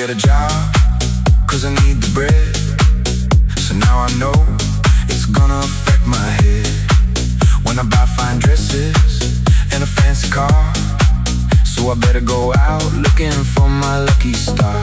get a job, 'cause I need the bread. So now I know it's gonna affect my head when I buy fine dresses and a fancy car. So I better go out looking for my lucky star.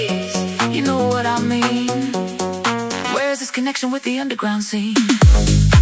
Connection with the underground scene.